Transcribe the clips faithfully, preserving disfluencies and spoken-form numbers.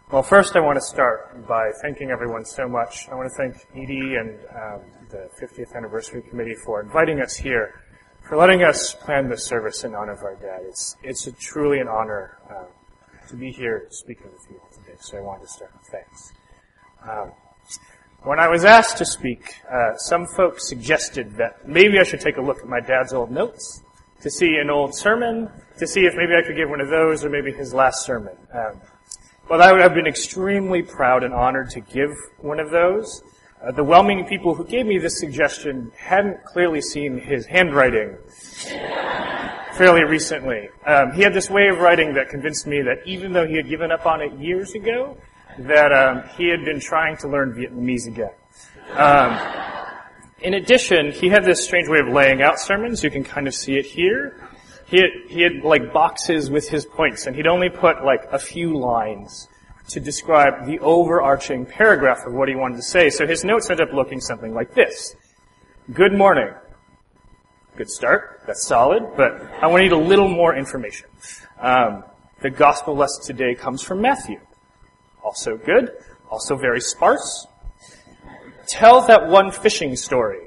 Well, first I want to start by thanking everyone so much. I want to thank Edie and um, the fiftieth Anniversary Committee for inviting us here, for letting us plan this service in honor of our dad. It's it's a, truly an honor uh, to be here speaking with you all today, so I wanted to start with thanks. Um, when I was asked to speak, uh, some folks suggested that maybe I should take a look at my dad's old notes to see an old sermon, to see if maybe I could give one of those or maybe his last sermon. Um, Well, I would have been extremely proud and honored to give one of those. Uh, the well-meaning people who gave me this suggestion hadn't clearly seen his handwriting fairly recently. Um, he had this way of writing that convinced me that even though he had given up on it years ago, that um, he had been trying to learn Vietnamese again. Um, in addition, he had this strange way of laying out sermons. You can kind of see it here. He had, he had like boxes with his points, and he'd only put like a few lines to describe the overarching paragraph of what he wanted to say. So his notes ended up looking something like this. Good morning. Good start. That's solid, but I want to need a little more information. Um, the gospel lesson today comes from Matthew. Also good. Also very sparse. Tell that one fishing story.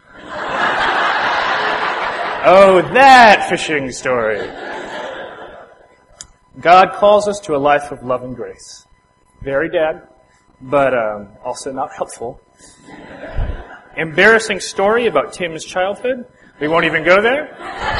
Oh, that fishing story. God calls us to a life of love and grace. Very dad, but um, also not helpful. Embarrassing story about Tim's childhood. We won't even go there.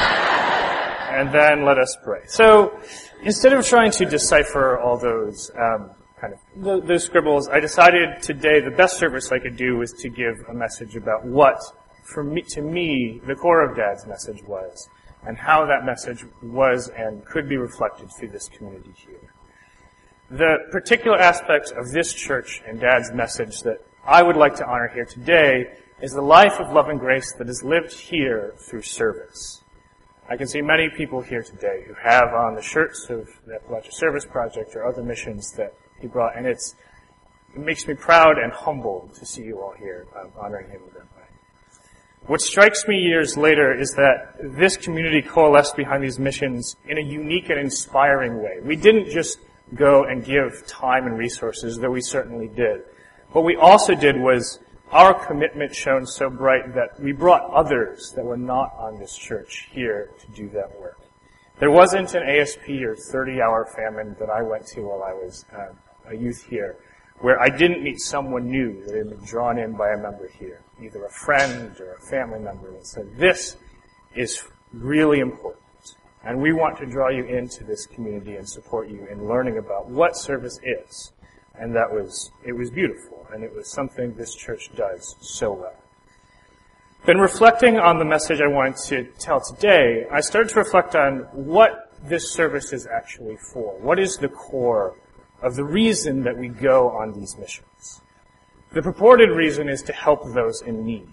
And then let us pray. So instead of trying to decipher all those um, kind of those scribbles, I decided today the best service I could do was to give a message about what For me, to me, the core of Dad's message was, and how that message was and could be reflected through this community here. The particular aspect of this church and Dad's message that I would like to honor here today is the life of love and grace that is lived here through service. I can see many people here today who have on the shirts of the Appalachia Service Project or other missions that he brought, and it's, it makes me proud and humbled to see you all here um, honoring him with that way. What strikes me years later is that this community coalesced behind these missions in a unique and inspiring way. We didn't just go and give time and resources, though we certainly did. What we also did was our commitment shone so bright that we brought others that were not on this church here to do that work. There wasn't an A S P or thirty-hour famine that I went to while I was uh, a youth here, where I didn't meet someone new that had been drawn in by a member here, either a friend or a family member that said, this is really important, and we want to draw you into this community and support you in learning about what service is. And that was, it was beautiful, and it was something this church does so well. Then reflecting on the message I wanted to tell today, I started to reflect on what this service is actually for. What is the core of the reason that we go on these missions? The purported reason is to help those in need.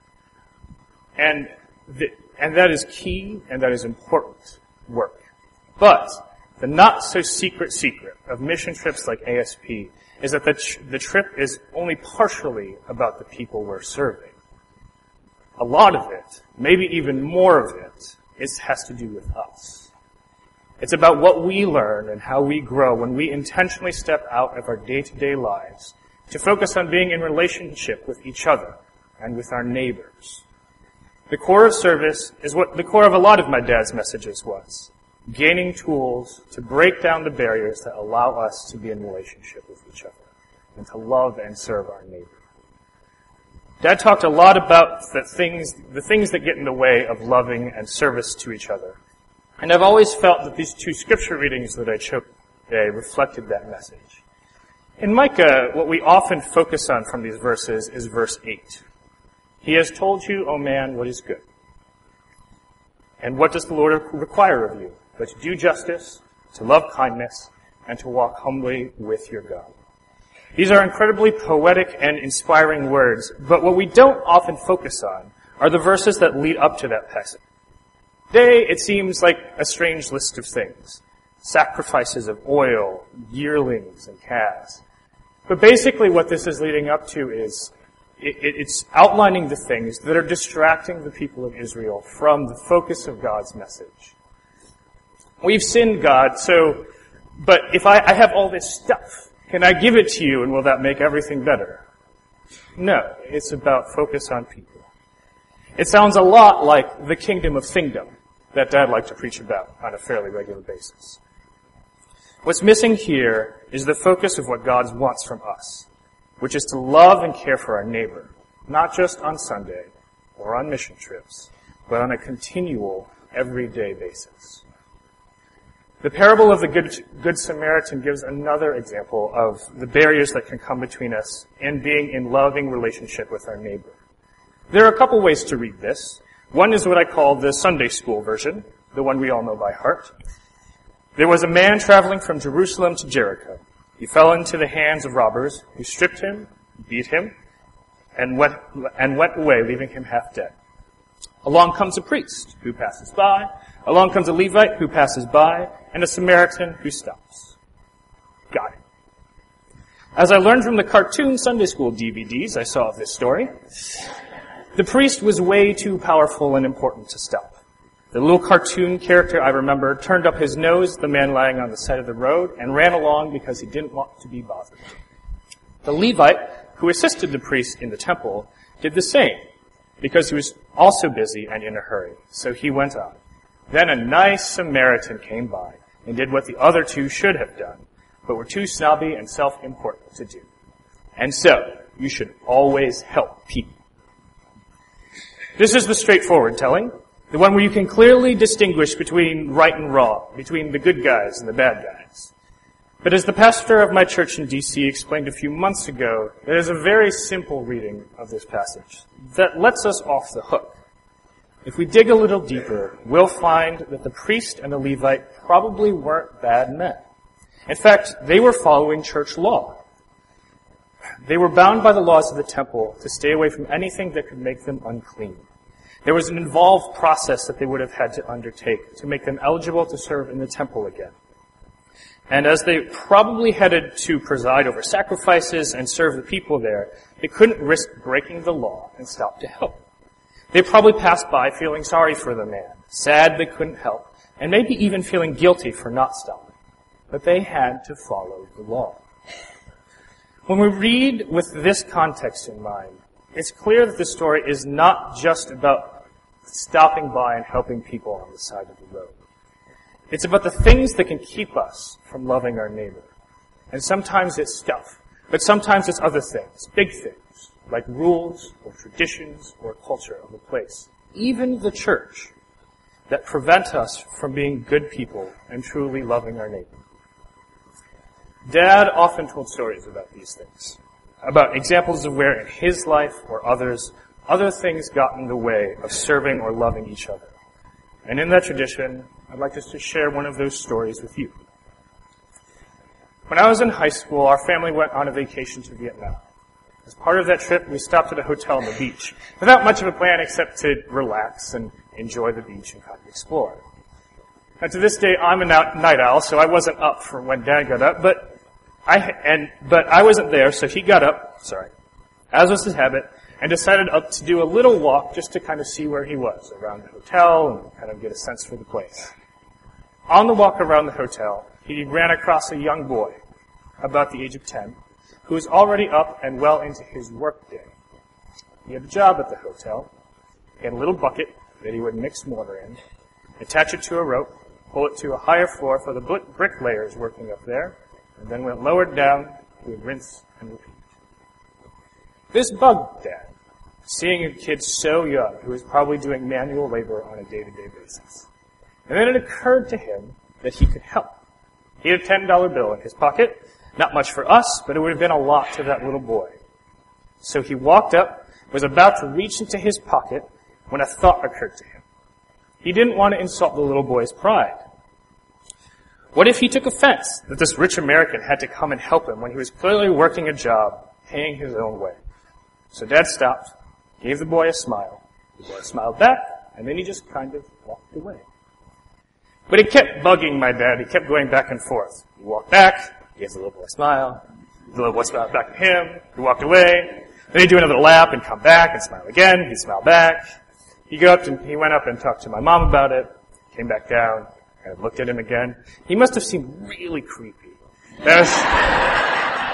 And the, and that is key, and that is important work. But the not-so-secret secret of mission trips like A S P is that the, tr- the trip is only partially about the people we're serving. A lot of it, maybe even more of it, is, has to do with us. It's about what we learn and how we grow when we intentionally step out of our day-to-day lives to focus on being in relationship with each other and with our neighbors. The core of service is what the core of a lot of my dad's messages was. Gaining tools to break down the barriers that allow us to be in relationship with each other and to love and serve our neighbor. Dad talked a lot about the things, the things that get in the way of loving and service to each other. And I've always felt that these two scripture readings that I chose today reflected that message. In Micah, what we often focus on from these verses is verse eight. He has told you, O man, what is good. And what does the Lord require of you? But to do justice, to love kindness, and to walk humbly with your God. These are incredibly poetic and inspiring words, but what we don't often focus on are the verses that lead up to that passage. Today, it seems like a strange list of things. Sacrifices of oil, yearlings, and calves. But basically what this is leading up to is it, it's outlining the things that are distracting the people of Israel from the focus of God's message. We've sinned God, so, but if I, I have all this stuff, Can I give it to you and will that make everything better? No, it's about focus on people. It sounds a lot like the kingdom of thingdom that Dad liked to preach about on a fairly regular basis. What's missing here is the focus of what God wants from us, which is to love and care for our neighbor, not just on Sunday or on mission trips, but on a continual, everyday basis. The parable of the Good, Good Samaritan gives another example of the barriers that can come between us and being in loving relationship with our neighbor. There are a couple ways to read this. One is what I call the Sunday school version, the one we all know by heart. There was a man traveling from Jerusalem to Jericho. He fell into the hands of robbers who stripped him, beat him, and went, and went away, leaving him half dead. Along comes a priest who passes by. Along comes a Levite who passes by, and a Samaritan who stops. Got it. As I learned from the cartoon Sunday school D V Ds I saw of this story, the priest was way too powerful and important to stop. The little cartoon character I remember turned up his nose at the man lying on the side of the road and ran along because he didn't want to be bothered. The Levite, who assisted the priest in the temple, did the same because he was also busy and in a hurry, so he went on. Then a nice Samaritan came by and did what the other two should have done, but were too snobby and self-important to do. And so, you should always help people. This is the straightforward telling, the one where you can clearly distinguish between right and wrong, between the good guys and the bad guys. But as the pastor of my church in D C explained a few months ago, there is a very simple reading of this passage that lets us off the hook. If we dig a little deeper, we'll find that the priest and the Levite probably weren't bad men. In fact, they were following church law. They were bound by the laws of the temple to stay away from anything that could make them unclean. There was an involved process that they would have had to undertake to make them eligible to serve in the temple again. And as they probably headed to preside over sacrifices and serve the people there, they couldn't risk breaking the law and stop to help. They probably passed by feeling sorry for the man, sad they couldn't help, and maybe even feeling guilty for not stopping. But they had to follow the law. When we read with this context in mind, it's clear that the story is not just about stopping by and helping people on the side of the road. It's about the things that can keep us from loving our neighbor. And sometimes it's stuff, but sometimes it's other things, big things, like rules or traditions or culture of a place, even the church, that prevent us from being good people and truly loving our neighbor. Dad often told stories about these things, about examples of where in his life or others, other things got in the way of serving or loving each other. And in that tradition, I'd like us to share one of those stories with you. When I was in high school, our family went on a vacation to Vietnam. As part of that trip, we stopped at a hotel on the beach, without much of a plan except to relax and enjoy the beach and kind of explore. Now, to this day, I'm a night owl, so I wasn't up for when Dad got up, but I and but I wasn't there, so he got up, sorry, as was his habit, and decided up to do a little walk just to kind of see where he was around the hotel and kind of get a sense for the place. On the walk around the hotel, he ran across a young boy, about the age of ten, who was already up and well into his work day. He had a job at the hotel. He had a little bucket that he would mix mortar in, attach it to a rope, pull it to a higher floor for the bricklayers working up there, and then when lowered down, he would rinse and repeat. This bugged Dad, seeing a kid so young who was probably doing manual labor on a day-to-day basis. And then it occurred to him that he could help. He had a ten dollar bill in his pocket. Not much for us, but it would have been a lot to that little boy. So he walked up, was about to reach into his pocket, when a thought occurred to him. He didn't want to insult the little boy's pride. What if he took offense that this rich American had to come and help him when he was clearly working a job, paying his own way? So Dad stopped, gave the boy a smile. The boy smiled back, and then he just kind of walked away. But it kept bugging my dad. He kept going back and forth. He walked back, he gave the little boy a smile. The little boy smiled back at him. He walked away. Then he'd do another lap and come back and smile again. He'd smile back. He go up and he went up and talked to my mom about it. Came back down. Kind of looked at him again. He must have seemed really creepy. That was,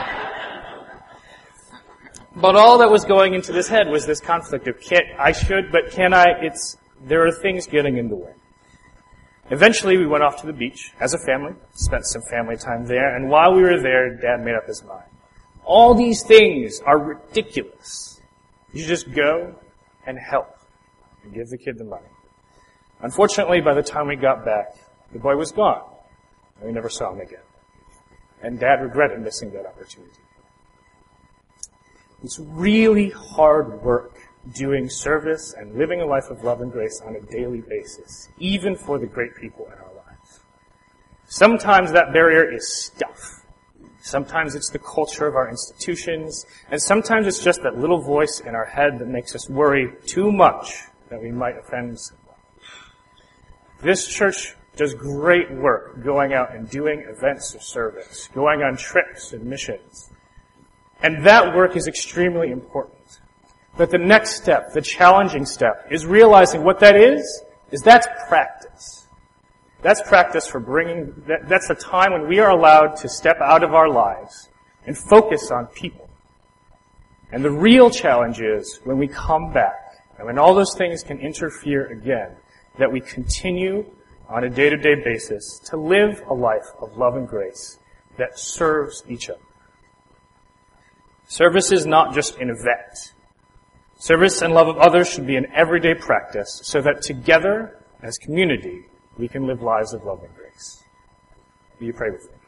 But all that was going into this head was this conflict of, can, I should, but can I? It's, there are things getting in the way. Eventually, we went off to the beach as a family, spent some family time there, and while we were there, Dad made up his mind. All these things are ridiculous. You should just go and help and give the kid the money. Unfortunately, by the time we got back, the boy was gone, and we never saw him again. And Dad regretted missing that opportunity. It's really hard work doing service and living a life of love and grace on a daily basis, even for the great people in our lives. Sometimes that barrier is stuff. Sometimes it's the culture of our institutions, and sometimes it's just that little voice in our head that makes us worry too much that we might offend someone. This church does great work going out and doing events of service, going on trips and missions. And that work is extremely important. But the next step, the challenging step, is realizing what that is, is that's practice. That's practice for bringing, that, that's the time when we are allowed to step out of our lives and focus on people. And the real challenge is when we come back, and when all those things can interfere again, that we continue on a day-to-day basis to live a life of love and grace that serves each other. Service is not just an event. Service and love of others should be an everyday practice so that together, as community, we can live lives of love and grace. Will you pray with me?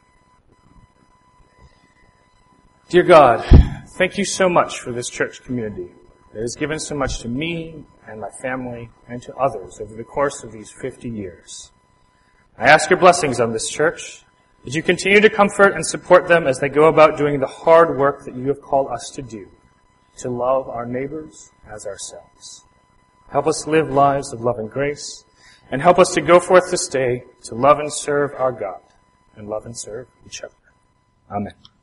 Dear God, thank you so much for this church community that has given so much to me and my family and to others over the course of these fifty years. I ask your blessings on this church, that you continue to comfort and support them as they go about doing the hard work that you have called us to do, to love our neighbors as ourselves. Help us live lives of love and grace, and help us to go forth this day to love and serve our God, and love and serve each other. Amen.